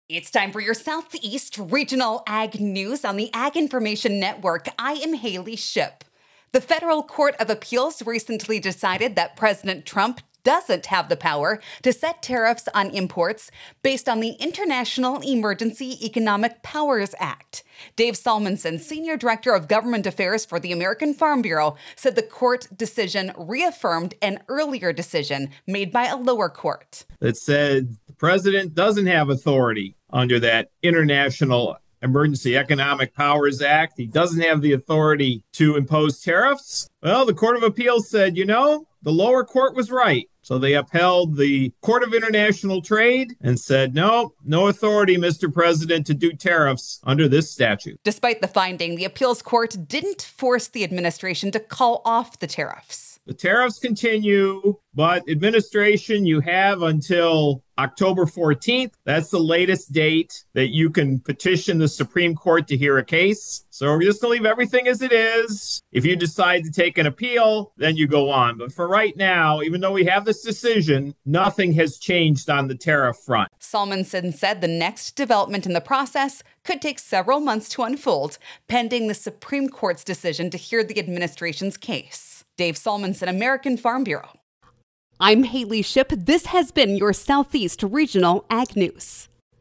It's time for your Southeast Regional Ag News on the Ag Information Network. I am Haley Shipp. The Federal Court of Appeals recently decided that President Trump doesn't have the power to set tariffs on imports based on the International Emergency Economic Powers Act. Dave Salmonson, Senior Director of Government Affairs for the American Farm Bureau, said the court decision reaffirmed an earlier decision made by a lower court. That said the president doesn't have authority under that International Emergency Economic Powers Act. He doesn't have the authority to impose tariffs. Well, the Court of Appeals said, the lower court was right. So they upheld the Court of International Trade and said, no authority, Mr. President, to do tariffs under this statute. Despite the finding, the appeals court didn't force the administration to call off the tariffs. The tariffs continue, but administration, you have until October 14th. That's the latest date that you can petition the Supreme Court to hear a case. So we're just going to leave everything as it is. If you decide to take an appeal, then you go on. But for right now, even though we have this decision, nothing has changed on the tariff front. Salmonson said the next development in the process could take several months to unfold, pending the Supreme Court's decision to hear the administration's case. Dave Salmonson, American Farm Bureau. I'm Haley Shipp. This has been your Southeast Regional Ag News.